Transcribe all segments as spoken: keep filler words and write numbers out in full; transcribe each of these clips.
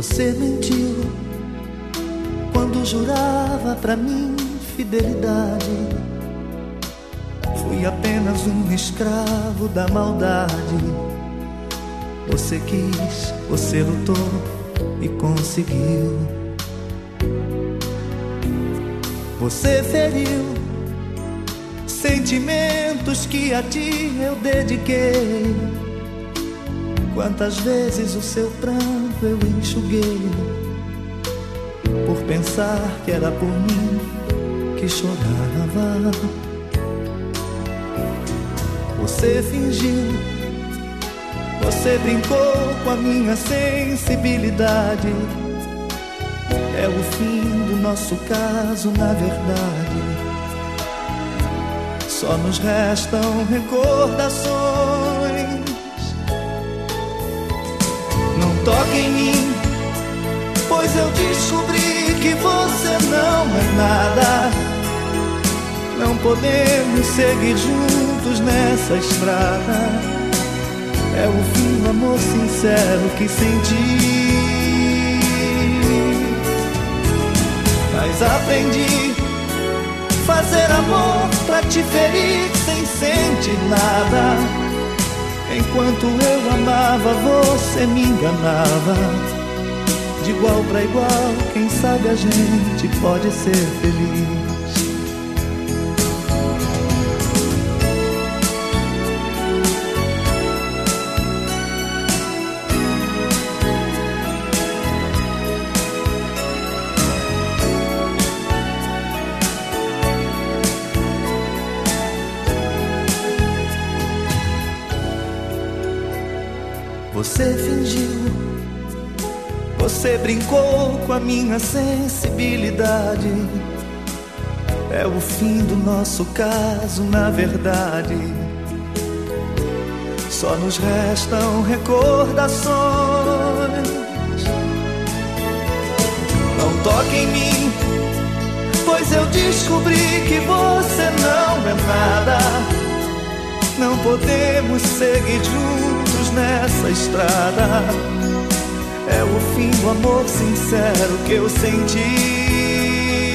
Você mentiu quando jurava pra mim fidelidade. Fui apenas um escravo da maldade. Você quis, você lutou e conseguiu. Você feriu sentimentos que a ti eu dediquei. Quantas vezes o seu pranto eu enxuguei, por pensar que era por mim que chorava. Você fingiu, você brincou com a minha sensibilidade. É o fim do nosso caso, na verdade. Só nos restam recordações. Não toque em mim, pois eu descobri que você não é nada. Não podemos seguir juntos nessa estrada. É o fim do amor sincero que senti. Mas aprendi fazer amor pra te ferir sem sentir nada. Enquanto eu amava, você me enganava. De igual pra igual, quem sabe a gente pode ser feliz. Você fingiu, você brincou com a minha sensibilidade. É o fim do nosso caso, na verdade. Só nos restam recordações. Não toque em mim, pois eu descobri que você não é nada. Não podemos seguir juntos nessa estrada. É o fim do amor sincero que eu senti.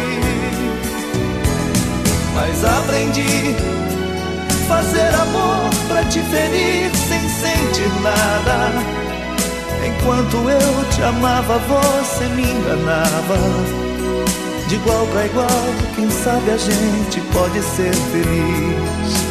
Mas aprendi fazer amor pra te ferir sem sentir nada. Enquanto eu te amava, você me enganava. De igual pra igual, quem sabe a gente pode ser feliz.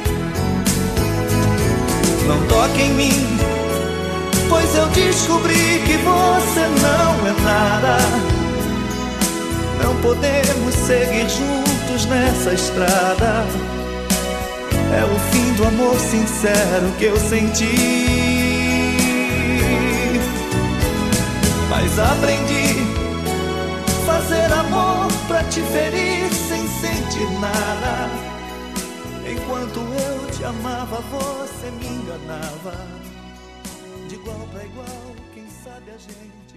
Não toque em mim, pois eu descobri que você não é nada. Não podemos seguir juntos nessa estrada. É o fim do amor sincero que eu senti. Mas aprendi fazer amor pra te ferir sem sentir nada. Enquanto eu te amava, você me enganava. De igual pra igual, quem sabe a gente